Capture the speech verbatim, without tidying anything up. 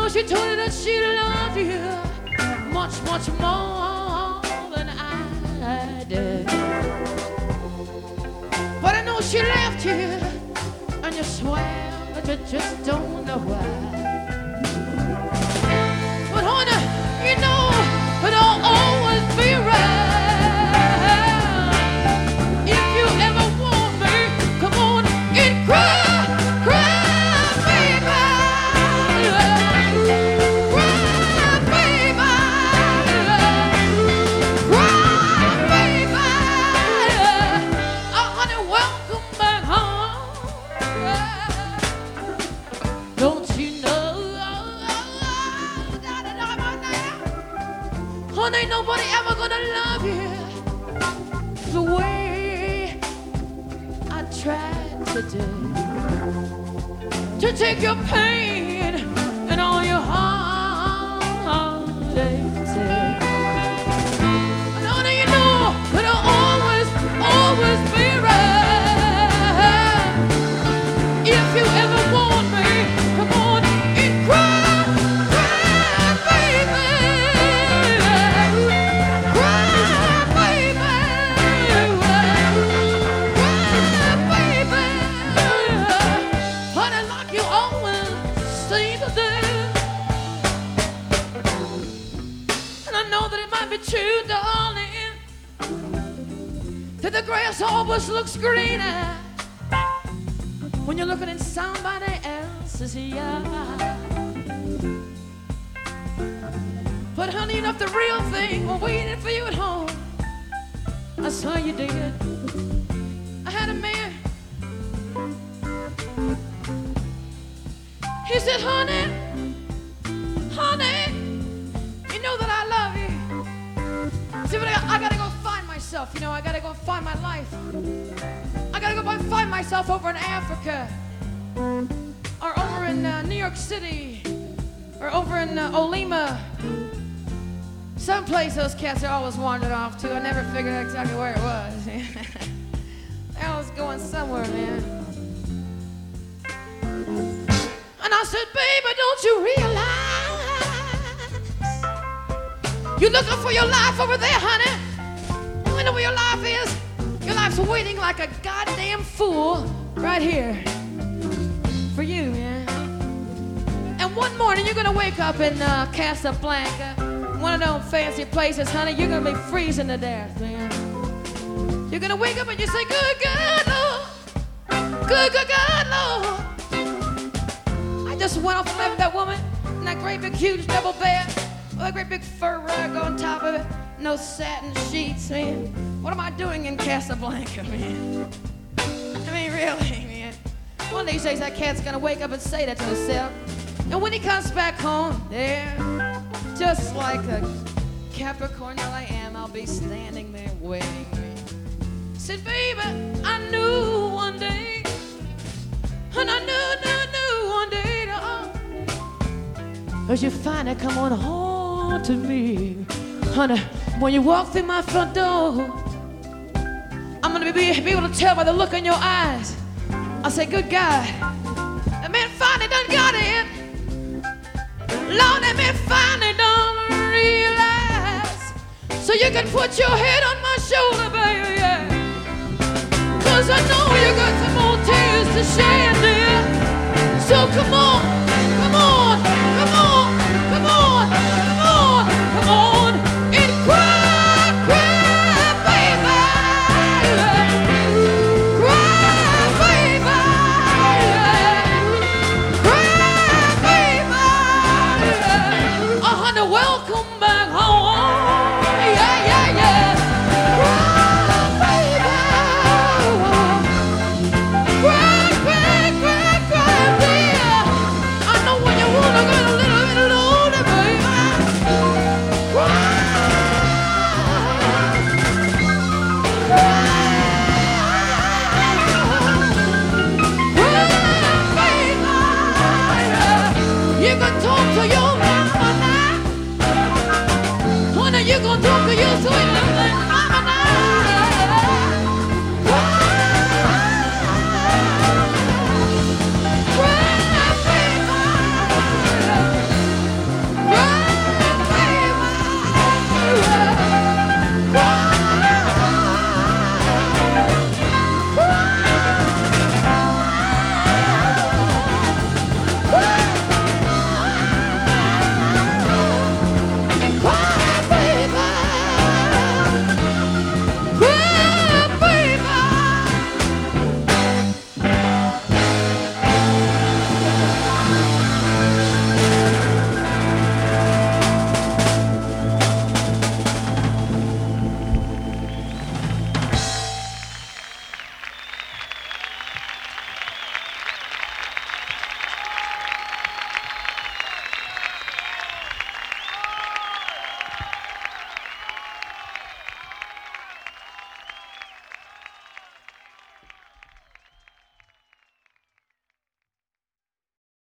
she told you that she loved you much, much more than I did. But I know she left you, and you swear that you just don't know why. But honey, you know it'll always be right. If you ever want me, come on and cry. Ain't nobody ever gonna love you the way I tried to do. To take your pain and all your heartaches. And honey, you know it'll always, always be right. If you ever want me, come on and cry. True, darling, that the grass always looks greener when you're looking in somebody else's yard. But honey, you know the real thing was waiting for you at home. I saw you did. I had a man. He said, honey, honey, you know that I love you. See, but I, I gotta go find myself, you know, I gotta go find my life. I gotta go find myself over in Africa, or over in uh, New York City, or over in uh, Olima. Someplace those cats are always wandered off to. I never figured out exactly where it was. They always going somewhere, man. And I said, baby, don't you realize you're looking for your life over there, honey? You know where your life is? Your life's waiting like a goddamn fool right here for you, man. And one morning you're gonna wake up in uh, Casablanca, one of those fancy places, honey. You're gonna be freezing to death, man. You're gonna wake up and you say, good God, Lord. Good, good God, Lord. I just went off and left that woman in that great big huge double bed. A great big fur rug on top of it, no satin sheets, man. What am I doing in Casablanca, man? I mean, really, man. One of these days that cat's gonna wake up and say that to himself. And when he comes back home, there, just like a Capricorn that I am, I'll be standing there waiting. Said, baby, I knew one day, and I knew, knew, knew one day, oh, cause you finally come on home to me, honey. When you walk through my front door, I'm gonna be, be able to tell by the look in your eyes. I say, good God, that man finally done got it. Lord, that man finally done realize. So you can put your head on my shoulder, baby, yeah. Cause I know you got some more tears to shed, dear. So come on.